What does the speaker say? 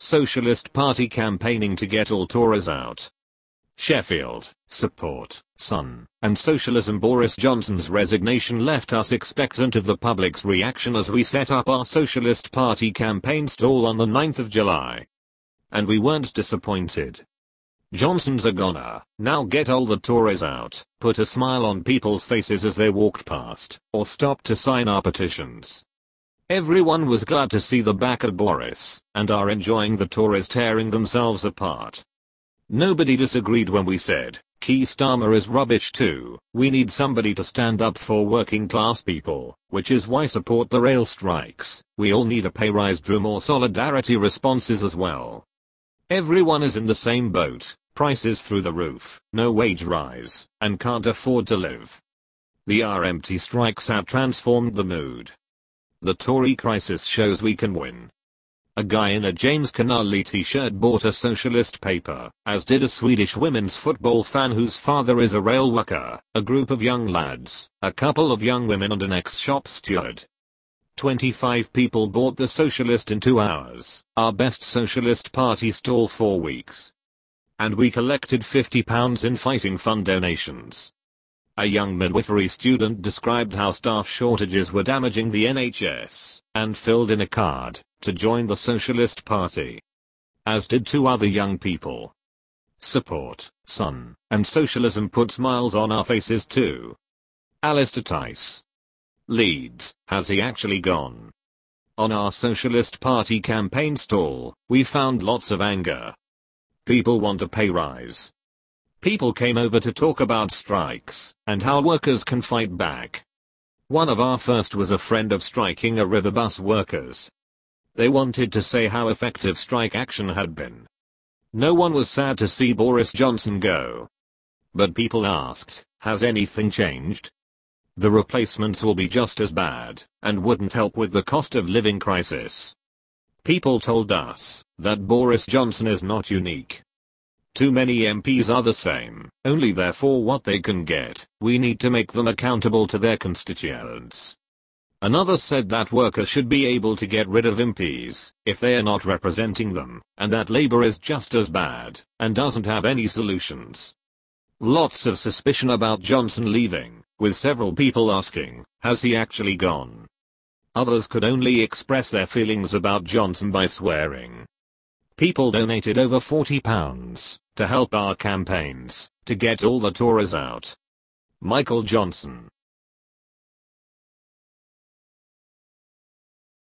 Socialist Party campaigning to get all Tories out. Sheffield, support, Sun, and socialism. Boris Johnson's resignation left us expectant of the public's reaction as we set up our Socialist Party campaign stall on the 9th of July. And we weren't disappointed. Johnson's a goner. Now get all the Tories out, put a smile on people's faces as they walked past, or stopped to sign our petitions. Everyone was glad to see the back of Boris, and are enjoying the Tories tearing themselves apart. Nobody disagreed when we said, Keir Starmer is rubbish too, we need somebody to stand up for working class people, which is why support the rail strikes, we all need a pay rise. Drew more solidarity responses as well. Everyone is in the same boat, prices through the roof, no wage rise, and can't afford to live. The RMT strikes have transformed the mood. The Tory crisis shows we can win. A guy in a James Connolly t-shirt bought a socialist paper, as did a Swedish women's football fan whose father is a rail worker, a group of young lads, a couple of young women and an ex-shop steward. 25 people bought the Socialist in 2 hours, our best Socialist Party stall 4 weeks. And we collected £50 in fighting fund donations. A young midwifery student described how staff shortages were damaging the NHS, and filled in a card to join the Socialist Party. As did 2 other young people. Support, Sun, and socialism put smiles on our faces too. Alistair Tice. Leeds, has he actually gone? On our Socialist Party campaign stall, we found lots of anger. People want a pay rise. People came over to talk about strikes, and how workers can fight back. One of our first was a friend of striking a river bus workers. They wanted to say how effective strike action had been. No one was sad to see Boris Johnson go. But people asked, has anything changed? The replacements will be just as bad, and wouldn't help with the cost of living crisis. People told us that Boris Johnson is not unique. Too many MPs are the same, only there for what they can get. We need to make them accountable to their constituents. Another said that workers should be able to get rid of MPs if they are not representing them, and that Labour is just as bad and doesn't have any solutions. Lots of suspicion about Johnson leaving, with several people asking, has he actually gone? Others could only express their feelings about Johnson by swearing. People donated over £40 to help our campaigns to get all the Tories out. Michael Johnson,